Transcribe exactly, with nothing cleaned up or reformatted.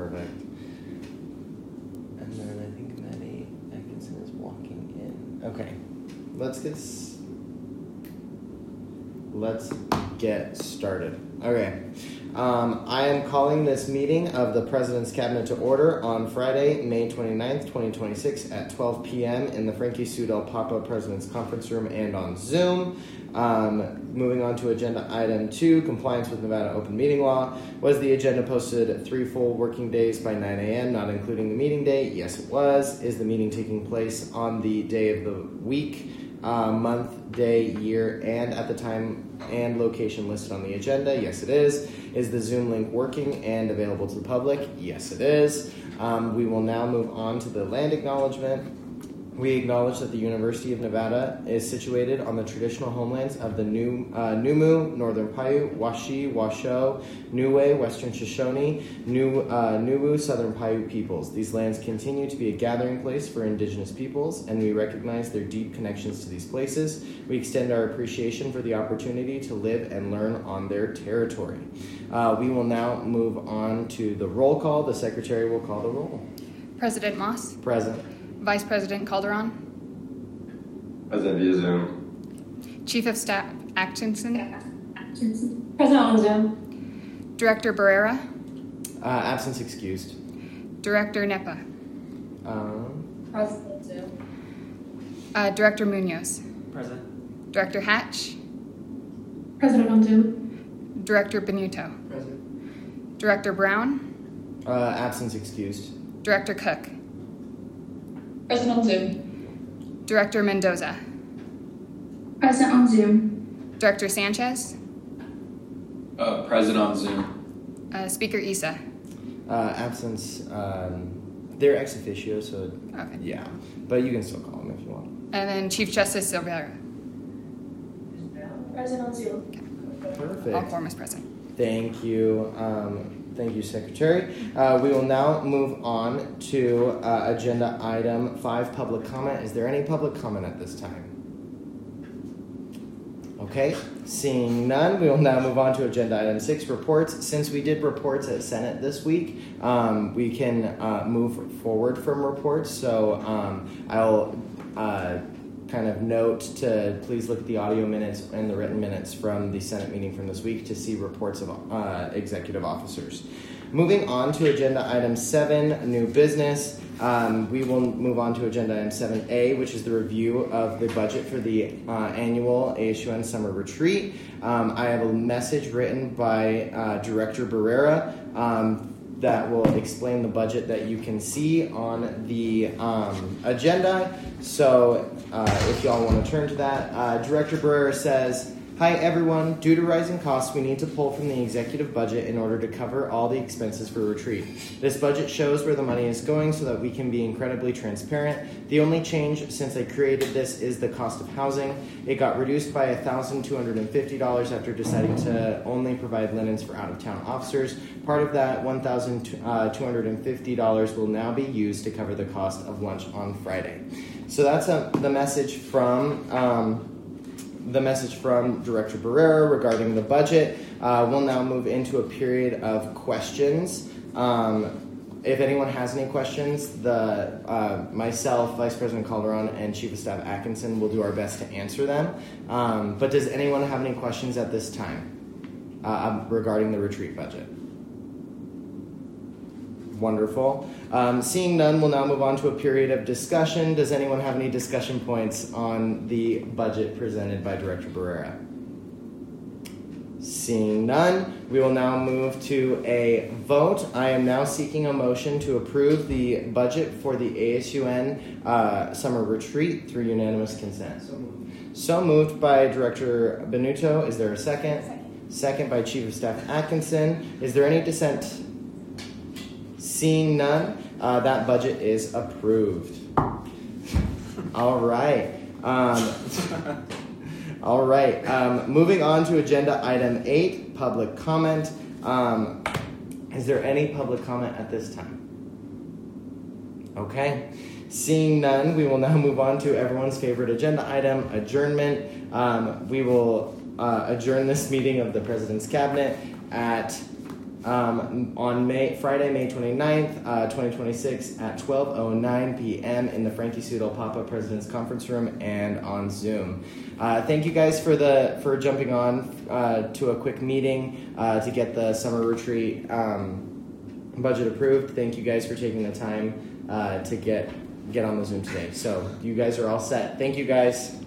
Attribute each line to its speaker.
Speaker 1: Perfect. And then I think Maddie Atkinson is walking in. Okay. Let's get s- let's get started. Okay. Um, I am calling this meeting of the President's Cabinet to order on Friday, May twenty-ninth, twenty twenty-six at twelve p.m. in the Frankie Sudel Papa President's Conference Room and on Zoom. Um, moving on to agenda item two, compliance with Nevada open meeting law. Was the agenda posted three full working days by nine a.m., not including the meeting day? Yes, it was. Is the meeting taking place on the day of the week, uh, month, day, year, and at the time and location listed on the agenda? Yes, it is. Is the Zoom link working and available to the public? Yes, it is. Um, we will now move on to the land acknowledgement. We acknowledge that the University of Nevada is situated on the traditional homelands of the New, uh, Numu, Northern Paiute, Washi, Washoe, Niue, Western Shoshone, New, uh, Nuwu, Southern Paiute peoples. These lands continue to be a gathering place for indigenous peoples, and we recognize their deep connections to these places. We extend our appreciation for the opportunity to live and learn on their territory. Uh, we will now move on to the roll call. The Secretary will call the roll.
Speaker 2: President Moss.
Speaker 1: Present.
Speaker 2: Vice President Calderon.
Speaker 3: Present via Zoom.
Speaker 2: Chief of Staff Atkinson.
Speaker 4: Present on Zoom.
Speaker 2: Director Barrera.
Speaker 1: Uh, absence excused.
Speaker 2: Director Nepa.
Speaker 1: Um,
Speaker 4: Present Zoom.
Speaker 2: Uh, Director Munoz.
Speaker 5: Present.
Speaker 2: Director Hatch.
Speaker 4: President on Zoom.
Speaker 2: Director Benuto.
Speaker 5: Present.
Speaker 2: Director Brown.
Speaker 1: uh, absence excused.
Speaker 2: Director Cook.
Speaker 4: Present on Zoom.
Speaker 2: Director Mendoza.
Speaker 4: Present on Zoom.
Speaker 2: Director Sanchez.
Speaker 3: Uh, present on Zoom.
Speaker 2: Uh, Speaker Issa.
Speaker 1: Uh, absence, um, they're ex officio, so
Speaker 2: Okay.
Speaker 1: yeah. But you can still call them if you want.
Speaker 2: And then Chief Justice Silvera.
Speaker 4: Present on Zoom.
Speaker 1: Perfect.
Speaker 2: All quorum is present.
Speaker 1: Thank you. Um, thank you, Secretary. Uh, we will now move on to uh, agenda item five, public comment. Is there any public comment at this time? Okay, seeing none, we will now move on to agenda item six, reports. Since we did reports at Senate this week, um, we can uh, move forward from reports. So um, I'll uh, kind of note to please look at the audio minutes and the written minutes from the Senate meeting from this week to see reports of uh, executive officers. Moving on to agenda item seven, new business. Um, we will move on to agenda item seven A, which is the review of the budget for the uh, annual A S U N summer retreat. Um, I have a message written by uh, Director Barrera um, that will explain the budget that you can see on the um, agenda. So uh, if y'all want to turn to that, uh, Director Barrera says, "Hi everyone, due to rising costs, we need to pull from the executive budget in order to cover all the expenses for retreat. This budget shows where the money is going so that we can be incredibly transparent. The only change since I created this is the cost of housing. It got reduced by one thousand two hundred fifty dollars after deciding to only provide linens for out-of-town officers. Part of that one thousand two hundred fifty dollars will now be used to cover the cost of lunch on Friday." So that's a, the message from... Um, the message from Director Barrera regarding the budget. Uh, we'll now move into a period of questions. Um, if anyone has any questions, the uh, myself, Vice President Calderon, and Chief of Staff Atkinson will do our best to answer them. Um, but does anyone have any questions at this time uh, regarding the retreat budget? Wonderful. Um, seeing none, we'll now move on to a period of discussion. Does anyone have any discussion points on the budget presented by Director Barrera? Seeing none, we will now move to a vote. I am now seeking a motion to approve the budget for the A S U N uh, summer retreat through unanimous consent.
Speaker 5: So moved.
Speaker 1: So moved by Director Benuto. Is there a second?
Speaker 4: Second.
Speaker 1: Second by Chief of Staff Atkinson. Is there any dissent? Seeing none, uh, that budget is approved. All right. Um, all right. Um, moving on to agenda item eight, public comment. Um, is there any public comment at this time? Okay. Seeing none, we will now move on to everyone's favorite agenda item, adjournment. Um, we will uh, adjourn this meeting of the President's Cabinet at um, on May Friday, May twenty-ninth, uh, twenty twenty-six at twelve oh nine p.m. in the Frankie Sudol Papa President's Conference Room and on Zoom. Uh, thank you guys for the for jumping on uh, to a quick meeting uh, to get the summer retreat um, budget approved. Thank you guys for taking the time uh, to get get on the Zoom today. So you guys are all set. Thank you guys.